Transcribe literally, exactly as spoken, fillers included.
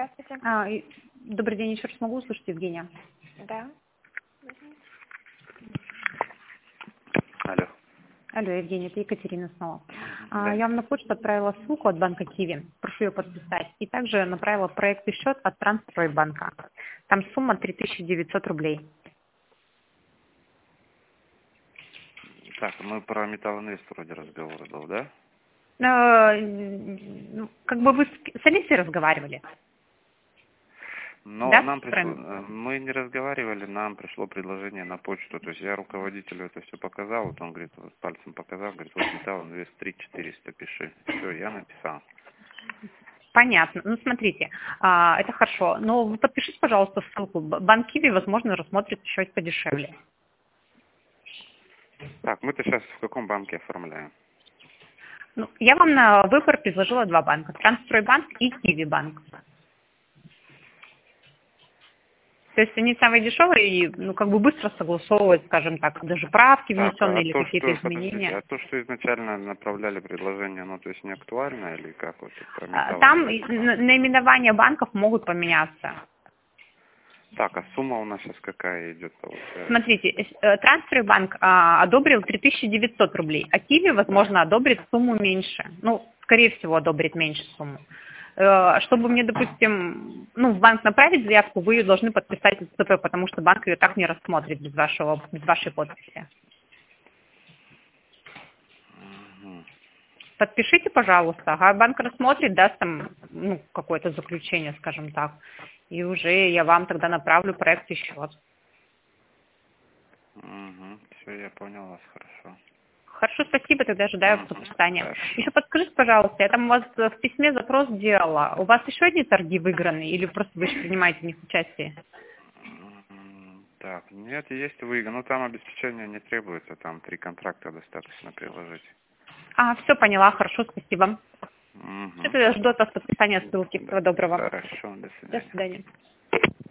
Здравствуйте. А, и- добрый день, еще раз могу услышать, Евгения? Да. Алло. Алло, Евгения, это Екатерина снова. А, Да. я вам на почту отправила ссылку от банка Киви, прошу ее подписать. И также направила проектный счет от Транстройбанка. Там сумма три тысячи девятьсот рублей. Так, мы про Металлинвест вроде разговор был, да? Э, ну, как бы вы с с Алисой разговаривали? Но Да, нам пришло, правильно? э, мы не разговаривали, нам пришло предложение на почту. То есть я руководителю это все показал, вот он говорит, вот пальцем показал, говорит, вот Металлинвест три четыреста пиши. Все, я написал. Понятно. Ну, смотрите, а, это хорошо. Но вы подпишите, пожалуйста, ссылку. Б- Банк Киви, возможно, рассмотрит еще подешевле. Так, мы-то сейчас в каком банке оформляем? Ну, я вам на выбор предложила два банка. Транстройбанк и Киви банк. То есть они самые дешевые и, ну, как бы быстро согласовывают, скажем так, даже правки Так, а внесенные или то, какие-то что, подождите, изменения. а то, что изначально направляли предложение, ну, то есть не актуально или как вот тут про А, Там и Металлинвест? на- наименования банков могут поменяться. Так, а сумма у нас сейчас какая идет? Смотрите, э, Транстройбанк а, одобрил три тысячи девятьсот рублей, а Киви, возможно, одобрит сумму меньше. Ну, скорее всего, одобрит меньше сумму. Э, Чтобы мне, допустим, ну, в банк направить заявку, вы ее должны подписать ЦП, потому что банк ее так не рассмотрит без, вашего, без вашей подписи. Мгм. Подпишите, пожалуйста. Ага, банк рассмотрит, даст там, ну, какое-то заключение, скажем так. И уже я вам тогда направлю проект и счет. Угу. Все, я понял вас, хорошо. Хорошо, спасибо, тогда ожидаю Мгм. подписания. Хорошо. Еще подскажите, пожалуйста, я там у вас в письме запрос делала. У вас еще одни торги выиграны или просто вы еще принимаете в них участие? М, Так, нет, есть выигра. Ну, там обеспечение не требуется, там три контракта достаточно приложить. А, все поняла, хорошо, спасибо. Все, Угу. тогда жду от вас подписания ссылки. Да. Всего доброго. Хорошо, до До свидания. свидания.